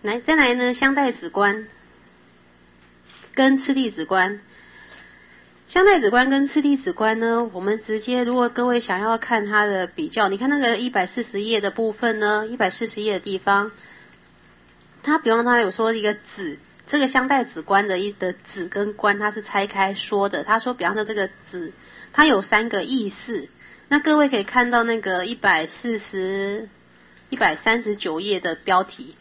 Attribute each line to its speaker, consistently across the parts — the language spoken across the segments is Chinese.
Speaker 1: 再来呢，香袋子观跟次第子观。香袋子观跟次第子观呢，我们直接如果各位想要看它的比较，你看那个140页的部分呢，140页的地方，它比方它有说一个子，这个香袋子观的子跟观它是拆开说的。他说比方说这个子它有3个意思，那各位可以看到那个139页的标题，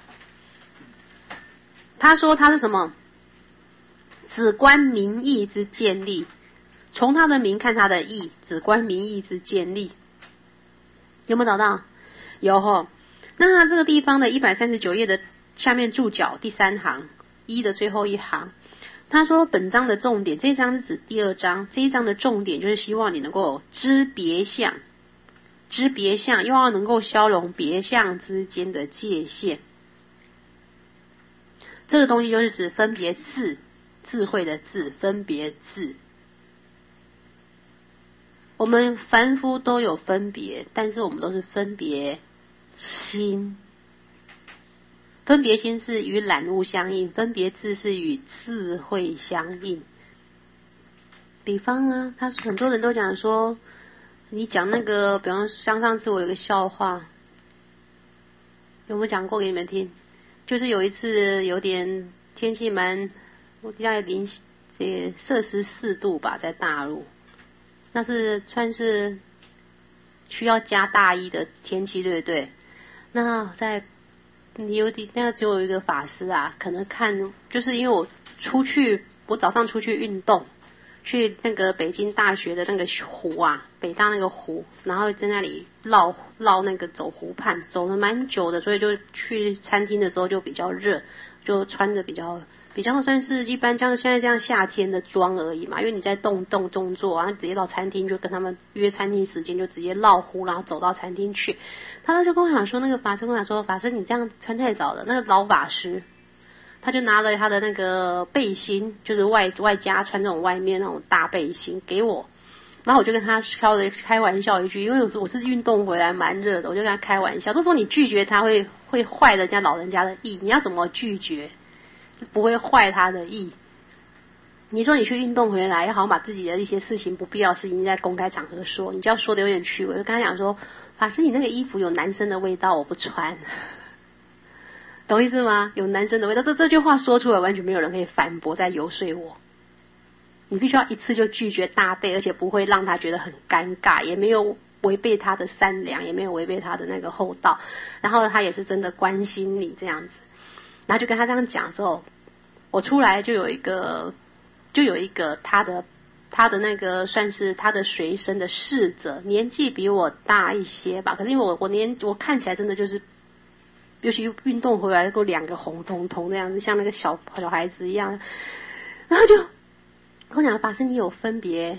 Speaker 1: 他说它是什么？子观名义之建立，从他的名看他的义，子观名义之建立，有没有找到？有齁。那他这个地方的139页的下面注脚第3行一的最后一行，他说本章的重点，这一章是指第2章，这一章的重点就是希望你能够知别相，知别相又要能够消融别相之间的界限。这个东西就是指分别智，智慧的智，分别智。我们凡夫都有分别，但是我们都是分别心。分别心是与染物相应，分别智是与智慧相应。比方呢，很多人都讲说，你讲那个，比方像上次我有个笑话，有没有讲过给你们听？就是有一次有点天气我大概-摄氏4度吧，在大陆，那是算是需要加大衣的天气，对不对？那那只有一个法师啊，可能就是因为我早上出去运动，去那个北京大学的那个湖啊，北大那个湖，然后在那里绕那个走湖畔，走了蛮久的，所以就去餐厅的时候就比较热，就穿着比较算是一般像现在这样夏天的装而已嘛，因为你在动作啊，直接到餐厅就跟他们约餐厅时间，就直接绕湖，然后走到餐厅去。他就跟我讲说，那个法师跟我讲说，法师你这样穿太早了。那个老法师他就拿了他的那个背心，就是外加穿这种外面那种大背心给我，然后我就跟他开玩笑一句，因为我是运动回来蛮热的，我就跟他开玩笑，都说你拒绝他会坏人家老人家的意，你要怎么拒绝不会坏他的意？你说你去运动回来，要好像把自己的一些事情不必要的事情在公开场合说，你就要说的有点趣味。我就跟他讲说，法师你那个衣服有男生的味道，我不穿，懂意思吗？有男生的味道，这句话说出来完全没有人可以反驳再游说我，你必须要一次就拒绝大对，而且不会让他觉得很尴尬，也没有违背他的善良，也没有违背他的那个厚道，然后他也是真的关心你这样子。然后就跟他这样讲的时候，我出来就有一个他的那个算是他的随身的侍者，年纪比我大一些吧，可是因为我看起来真的就是，尤其运动回来够2个红彤彤那样子，像那个小孩子一样，然后就跟我讲，法师你有分别，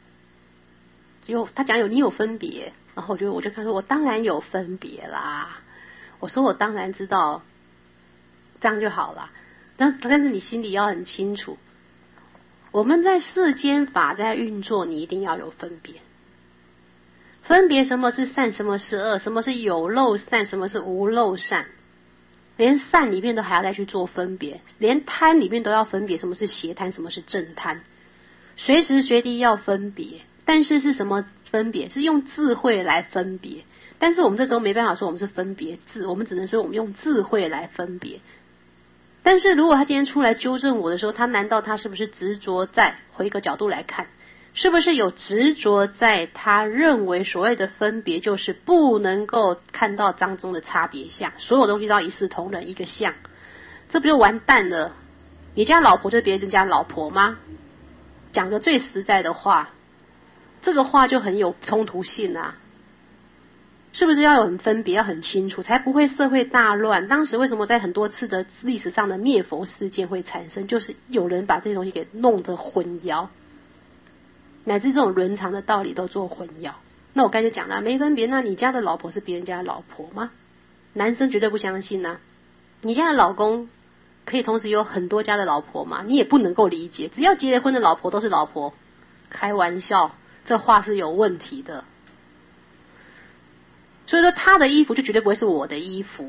Speaker 1: 他讲你有分别，然后我就看说，我当然有分别啦，我说我当然知道，这样就好了，但是你心里要很清楚，我们在世间法在运作，你一定要有分别。分别什么是善，什么是恶，什么是有漏善，什么是无漏善，连善里面都还要再去做分别，连贪里面都要分别，什么是邪贪，什么是正贪，随时随地要分别。但是是什么分别？是用智慧来分别。但是我们这时候没办法说我们是分别智，我们只能说我们用智慧来分别。但是如果他今天出来纠正我的时候，难道他是不是执着在，回一个角度来看，是不是有执着在他认为所谓的分别就是不能够看到当中的差别相，所有东西都要一视同仁，一个相，这不就完蛋了？你家老婆就是别人家老婆吗？讲个最实在的话，这个话就很有冲突性啊，是不是要有很分别，要很清楚，才不会社会大乱？当时为什么在很多次的历史上的灭佛事件会产生，就是有人把这些东西给弄得混淆，乃至这种伦常的道理都做混淆。那我刚才讲了没分别，那你家的老婆是别人家的老婆吗？男生绝对不相信啊。你家的老公可以同时有很多家的老婆吗？你也不能够理解，只要结了婚的老婆都是老婆，开玩笑，这话是有问题的。所以说他的衣服就绝对不会是我的衣服，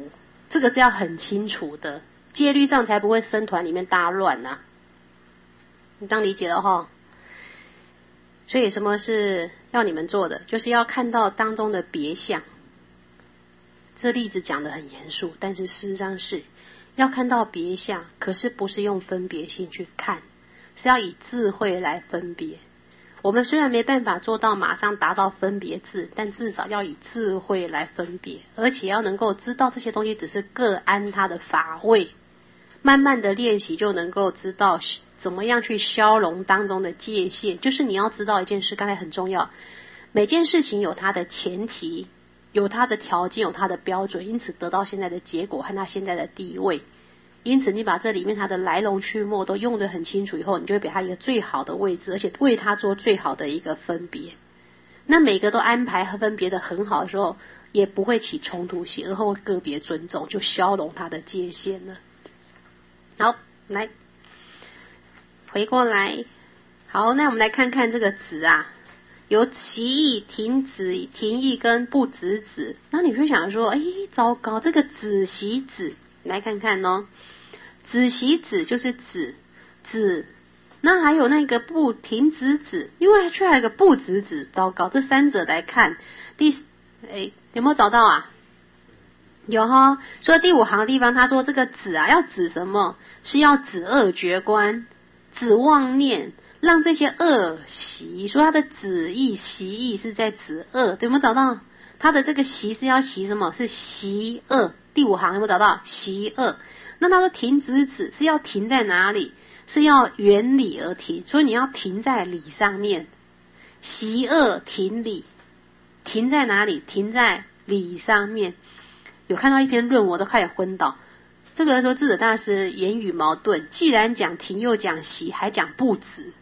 Speaker 1: 这个是要很清楚的，戒律上才不会僧团里面大乱啊。你当理解了齁。所以什么是要你们做的，就是要看到当中的别相。这例子讲得很严肃，但是事实上是要看到别相，可是不是用分别心去看，是要以智慧来分别。我们虽然没办法做到马上达到分别智，但至少要以智慧来分别，而且要能够知道这些东西只是各安它的法位，慢慢的练习就能够知道怎么样去消融当中的界限。就是你要知道一件事，刚才很重要，每件事情有它的前提，有它的条件，有它的标准，因此得到现在的结果和它现在的地位。因此你把这里面它的来龙去脉都用得很清楚以后，你就会给它一个最好的位置，而且为它做最好的一个分别。那每个都安排和分别的很好的时候，也不会起冲突性，而后个别尊重，就消融它的界限了。好，来回过来。好，那我们来看看这个止啊，有起意、停止、停意跟不止止。那你会想说，糟糕，这个止息止，来看看哦。止息止就是止，那还有那个不停止止，因为却还有一个不止止，糟糕，这三者来看，有没有找到啊？有齁。所以第5行的地方他说这个止啊，要止什么？是要止恶觉观，止妄念，让这些恶习。说他的止意习意是在止恶，对，有没有找到？他的这个习是要习什么？是习恶。第5行有没有找到？习恶。那他说停止止是要停在哪里？是要原理而停，所以你要停在理上面。习恶停理，停在哪里？停在理上面。有看到一篇论文我都快昏倒。这个说智者大师言语矛盾，既然讲停又讲息，还讲不止，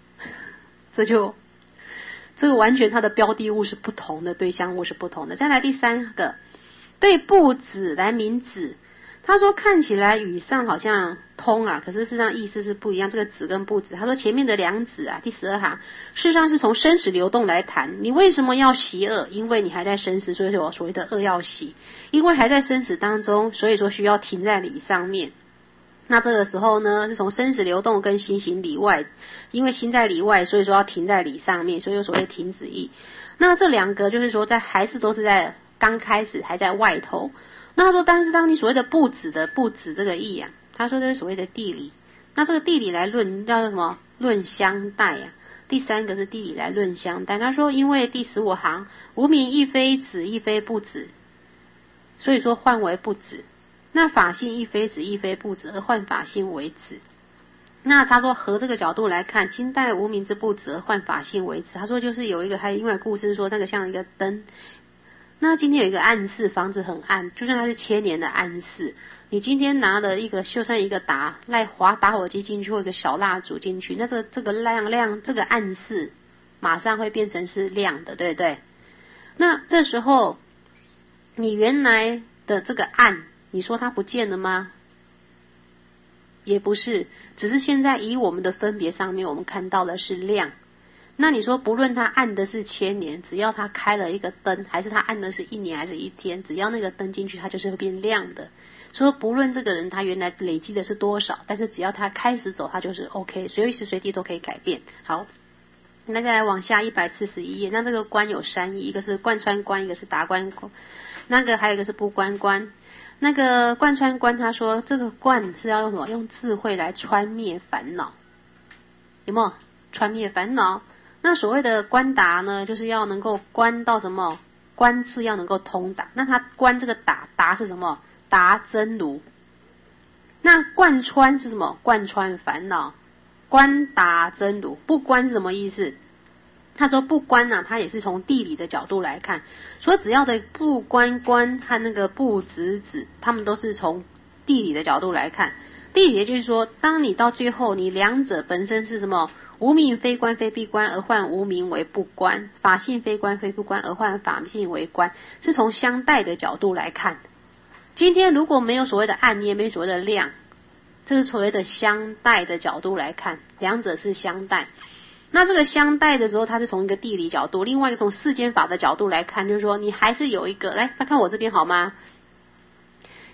Speaker 1: 这个完全它的标的物是不同的，对象物是不同的。再来第3个，对不止来明止。他说看起来语上好像通啊，可是事实上意思是不一样。这个止跟不止，他说前面的两止啊，第12行，事实上是从生死流动来谈。你为什么要息恶？因为你还在生死，所以说所谓的恶要息。因为还在生死当中，所以说需要停在理上面。那这个时候呢，是从生死流动跟心行理外，因为心在理外，所以说要停在理上面，所以有所谓停止意。那这两个就是说还是都是在刚开始还在外头。那他说但是当你所谓的不止的不止这个意啊，他说这是所谓的地理。那这个地理来论叫什么？论相待啊。第3个是地理来论相待。他说因为第15行无明亦非止亦非不止，所以说换为不止。那法性亦非止亦非不止，而换法性为止。那他说和这个角度来看，今代无明之不止而换法性为止。他说就是有一个还另外故事说那个像一个灯，那今天有一个暗室，房子很暗，就算它是1000年的暗室，你今天拿了一个就算一个打火机进去或一个小蜡烛进去，那这个亮这个暗室马上会变成是亮的，对不对？那这时候你原来的这个暗，你说它不见了吗？也不是，只是现在以我们的分别上面我们看到的是亮。那你说不论它暗的是1000年，只要它开了一个灯，还是它暗的是1年还是1天，只要那个灯进去它就是会变亮的。说不论这个人他原来累积的是多少，但是只要他开始走他就是 OK， 随时随地都可以改变。好，那再来往下141页，那这个观有3义，一个是贯穿观，一个是达观观，那个还有一个是不观观。那个贯穿观他说这个观是要用什么？用智慧来穿灭烦恼，有没有？穿灭烦恼。那所谓的观达呢，就是要能够观到什么？观字要能够通达。那他观这个达是什么？达真如。那贯穿是什么？贯穿烦恼。观达真如。不观是什么意思？他说不观啊，他也是从地理的角度来看，所以只要的不观观和那个不止止，他们都是从地理的角度来看。地理也就是说，当你到最后你两者本身是什么？无明非观非闭观而换无明为不观，法性非观非不观而换法性为观，是从相待的角度来看。今天如果没有所谓的暗，也没有所谓的亮，这是所谓的相待的角度来看，两者是相待。那这个相待的时候，它是从一个地理角度，另外一个从世间法的角度来看，就是说你还是有一个，来看我这边好吗？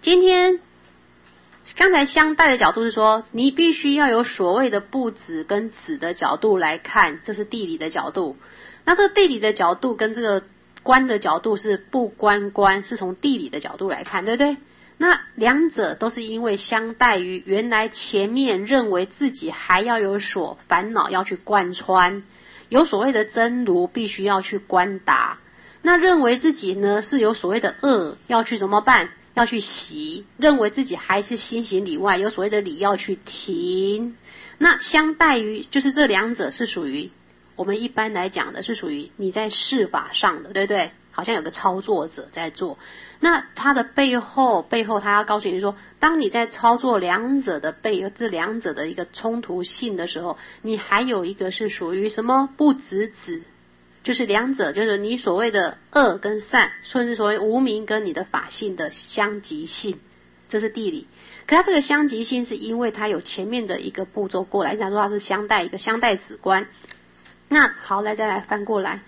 Speaker 1: 今天刚才相待的角度是说，你必须要有所谓的不子跟子的角度来看，这是地理的角度。那这个地理的角度跟这个观的角度是不观观，是从地理的角度来看，对不对？那两者都是因为相待于原来前面认为自己还要有所烦恼要去贯穿，有所谓的真如必须要去观达，那认为自己呢是有所谓的恶要去怎么办？要去习，认为自己还是心行里外，有所谓的理要去停。那相待于就是这两者是属于我们一般来讲的是属于你在事法上的，对不对？好像有个操作者在做，那他的背后他要告诉你说，当你在操作两者的这两者的一个冲突性的时候，你还有一个是属于什么不子子，就是两者就是你所谓的恶跟善，甚至所谓无明跟你的法性的相即性，这是地理。可它这个相即性是因为它有前面的一个步骤过来，讲说它是相待一个相待子观。那好，再来翻过来，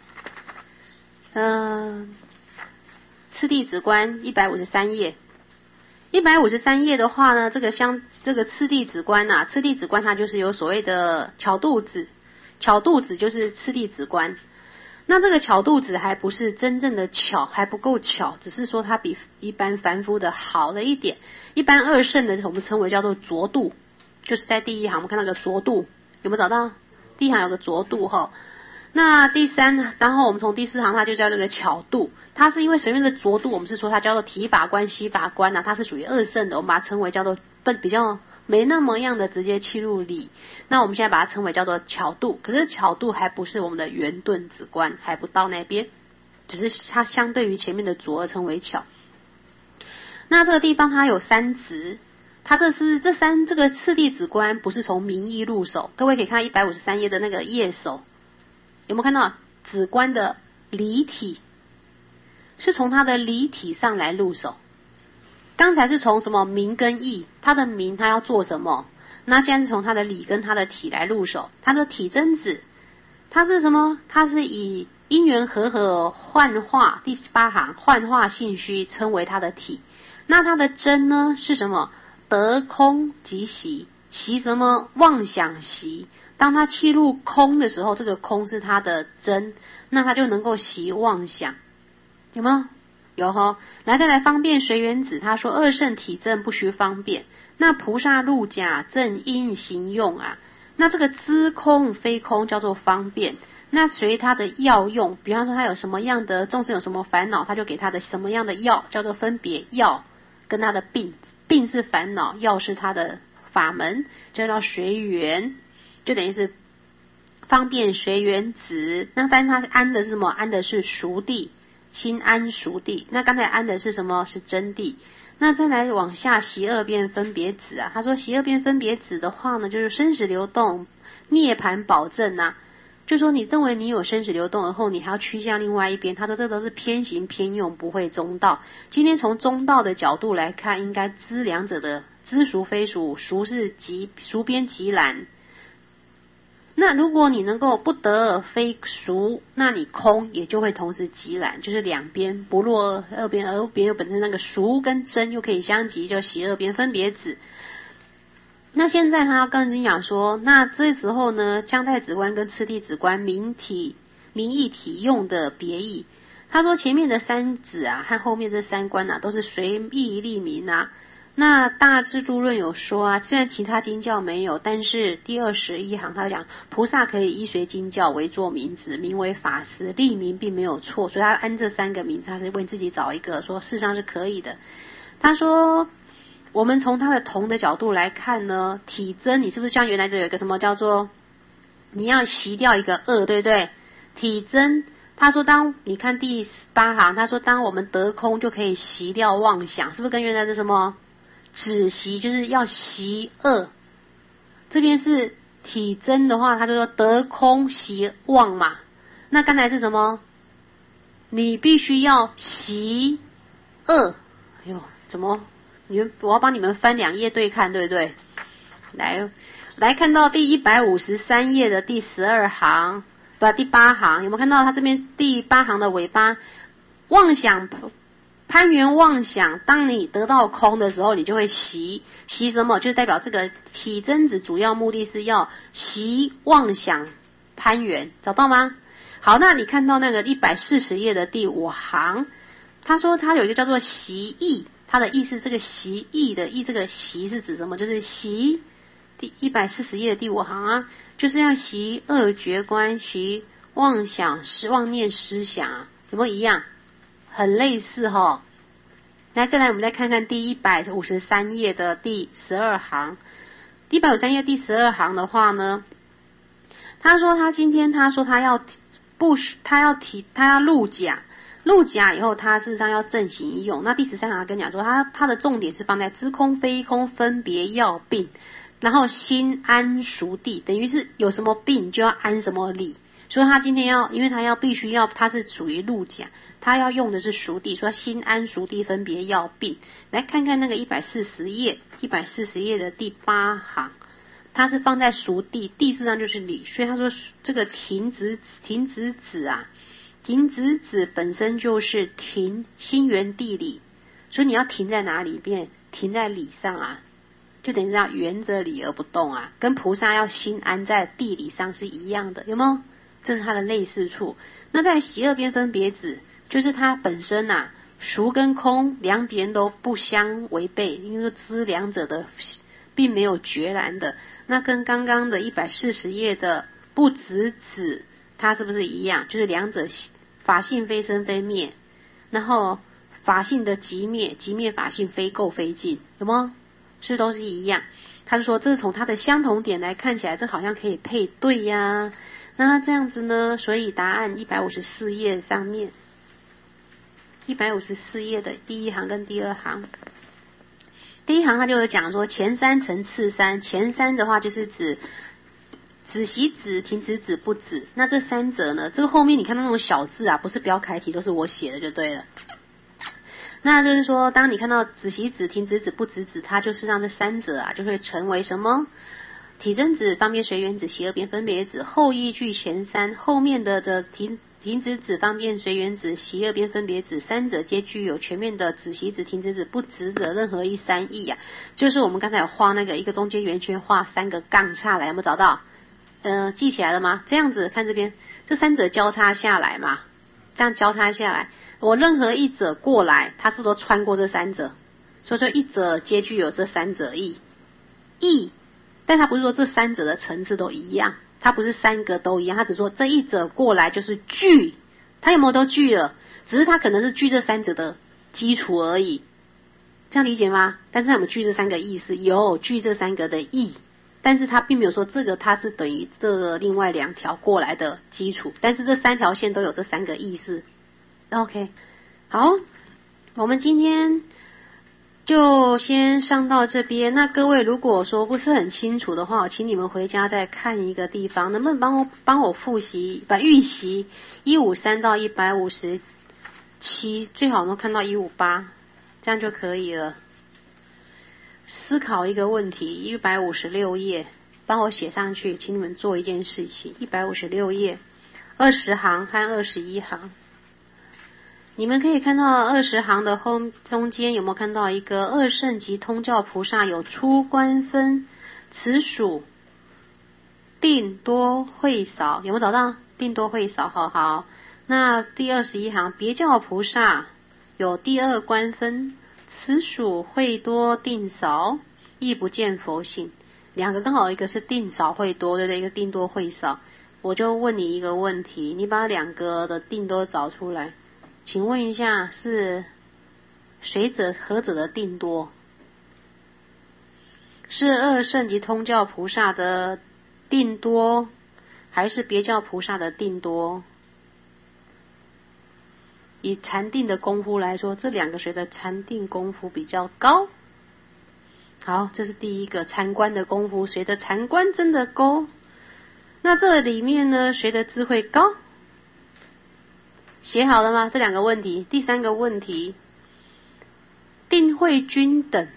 Speaker 1: 次第子观153页，153页的话呢，这个次第子观啊，次第子观它就是有所谓的巧度子，巧度子就是次第子观。那这个巧度子还不是真正的巧，还不够巧，只是说它比一般凡夫的好了一点。一般二圣的我们称为叫做浊度，就是在第一行我们看到个浊度，有没有找到？第一行有个浊度哈。那第三，然后我们从第四行它就叫这个巧度，它是因为前面的浊度我们是说它叫做体法观息法观啊，它是属于二圣的，我们把它称为叫做比较没那么样的直接切入理。那我们现在把它称为叫做巧度，可是巧度还不是我们的圆顿子观，还不到那边，只是它相对于前面的浊而称为巧。那这个地方它有三子，它这个次第子观不是从名义入手，各位可以看153页的那个页首，有没有看到子观的离体是从它的离体上来入手？刚才是从什么名跟义，它的名它要做什么？那现在是从它的理跟它的体来入手。它的体真子，它是什么？它是以因缘和幻化，第8行幻化性虚称为它的体。那它的真呢是什么？得空即习，习什么？妄想习。当它契入空的时候，这个空是它的真，那它就能够习妄想，有没有？有齁。来再来方便随缘子，他说二圣体证不须方便，那菩萨入假正因行用啊，那这个知空非空叫做方便，那随他的药用，比方说他有什么样的众生有什么烦恼，他就给他的什么样的药，叫做分别药，跟他的病是烦恼，药是他的法门，就叫随缘，就等于是方便随缘子。那但是他安的是什么？安的是熟地，亲安熟地。那刚才安的是什么？是真地。那再来往下习二变分别子啊，他说习二变分别子的话呢，就是生死流动涅槃保证啊，就说你认为你有生死流动，而后你还要趋向另外一边，他说这都是偏行偏用，不会中道。今天从中道的角度来看，应该知两者的知俗非俗，俗是俗边极难。那如果你能够不得而非俗，那你空也就会同时极然，就是两边不落二边，而别有本身那个俗跟真又可以相即，就习二边分别子。那现在他要跟你讲说，那这时候呢，相待子观跟次第子观名义体用的别义。他说前面的三子啊和后面这三观啊都是随意立名啊。那大智度论有说啊，虽然其他经教没有，但是第21行他讲菩萨可以依随经教为作名字，名为法师，立名并没有错，所以他按这三个名字，他是为自己找一个说事实上是可以的。他说我们从他的同的角度来看呢，体真你是不是像原来的有一个什么叫做你要习掉一个恶，对不对？体真他说当你看第8行，他说当我们得空就可以习掉妄想，是不是跟原来的什么止习就是要习恶？这边是体真的话，他就说得空习妄嘛。那刚才是什么？你必须要习恶。哎呦，怎么？我要帮你们翻2页对看，对不对？来看到第153页的第12行，第8行，有没有看到他这边第8行的尾巴？妄想攀缘妄想，当你得到空的时候，你就会习什么？就代表这个体真子主要目的是要习妄想攀缘，找到吗？好，那你看到那个140页的第5行，他说他有一个叫做习意，他的意思，这个习意的意，这个习是指什么？就是习第140页的第5行啊，就是要习恶觉观，习妄想妄念思想啊，有没有一样？很类似齁。来，再来我们再看看第153页的第12行。第153页第12行的话呢，他说他今天他说他要入假，入假以后他事实上要正行一用。那第13行跟讲说他的重点是放在知空非空分别要病，然后心安熟地，等于是有什么病就要安什么理。所以他今天因为他必须要，他是属于入假，他要用的是熟地，说心安熟地分别要病。来看看那个140页的第8行，它是放在熟地，地事实上就是理，所以他说这个停止止啊，停止止本身就是停心缘地理，所以你要停在哪里边？停在理上啊，就等于要缘着理而不动啊，跟菩萨要心安在地理上是一样的，有没有？这是它的类似处。那在习二边分别子，就是它本身啊，熟跟空两边都不相违背，因为说知两者的并没有决然的。那跟刚刚的140页的不执止，它是不是一样？就是两者法性非生非灭，然后法性的即灭，即灭法性非垢非净，有吗？是都是一样。他就说这是从它的相同点来看起来，这好像可以配对呀。那这样子呢，所以答案154页上面，154页的第1行跟第2行，第1行他就有讲说前3乘次3，前3的话就是指止息止、停止止、不止。那这3者呢，这个后面你看到那种小字啊，不是标楷体，都是我写的就对了。那就是说，当你看到止息止、停止止、不止止，它就是让这3者啊，就会成为什么？体真子、方便随缘子、习二边分别子，后依据前3，后面的停止子、方便随缘子、习二边分别子3者皆具有全面的止息止、停止止、不止者任何一3义啊。就是我们刚才有画那个一个中间圆圈，画3个杠下来，有没有找到？记起来了吗？这样子看这边，这3者交叉下来嘛，这样交叉下来，我任何一者过来，它是不是都穿过这3者？所以说一者皆具有这3者义。但他不是说这3者的层次都一样，他不是3个都一样，他只说这一者过来就是具，他有没有都具了？只是他可能是具这3者的基础而已，这样理解吗？但是他有没有具这3个意思？有具这3个的义，但是他并没有说这个它是等于这个另外2条过来的基础，但是这3条线都有这3个意思。OK， 好，我们今天就先上到这边。那各位如果说不是很清楚的话，我请你们回家再看一个地方，能不能帮我复习预习153到157，最好能看到158，这样就可以了。思考一个问题，156页帮我写上去，请你们做一件事情。156页20行和21行，你们可以看到20行的中间有没有看到一个二圣及通教菩萨有出观分，此属定多会少，有没有找到？定多会少，好。那第21行别教菩萨有第二观分，此属会多定少，亦不见佛性。两个刚好一个是定少会多，对不对？一个定多会少。我就问你一个问题，你把2个的定多找出来，请问一下是何者的定多？是二圣及通教菩萨的定多，还是别教菩萨的定多？以禅定的功夫来说，这2个谁的禅定功夫比较高？好，这是第一个禅观的功夫，谁的禅观真的高？那这里面呢，谁的智慧高？写好了吗？这2个问题。第3个问题，定慧均等，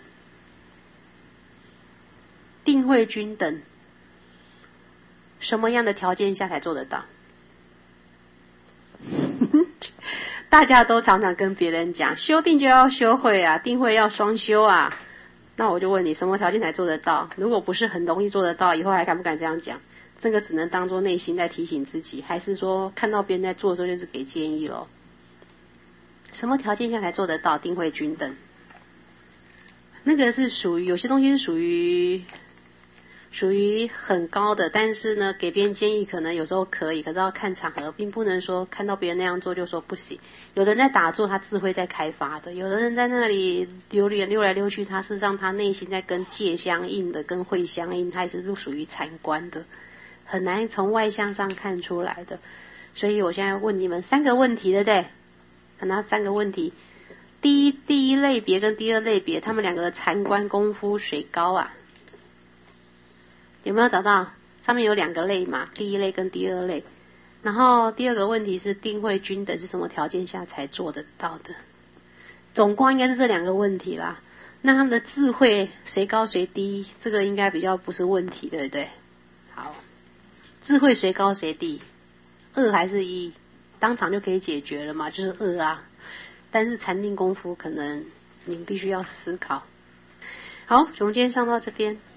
Speaker 1: 什么样的条件下才做得到？ 大家都常常跟别人讲，修定就要修慧啊，定慧要双修啊。那我就问你，什么条件才做得到？如果不是很容易做得到，以后还敢不敢这样讲？这个只能当作内心在提醒自己，还是说看到别人在做的时候就是给建议咯？什么条件下才做得到定慧均等？那个是属于有些东西是属于很高的，但是呢，给别人建议可能有时候可以，可是要看场合，并不能说看到别人那样做就说不行。有的人在打坐，他智慧在开发的；有的人在那里溜来溜去，他事实上他内心在跟戒相应的，跟慧相应，他也是属于禅观的，很难从外向上看出来的。所以我现在问你们3个问题，对不对？那3个问题，第一类别跟第二类别，他们2个的禅观功夫谁高啊？有没有找到？上面有2个类嘛，第一类跟第二类。然后第二个问题是定慧均等是什么条件下才做得到的？总共应该是这2个问题啦。那他们的智慧谁高谁低，这个应该比较不是问题，对不对？好，智慧谁高谁低，2还是1，当场就可以解决了嘛，就是2啊。但是禅定功夫可能你们必须要思考。好，我们今天上到这边。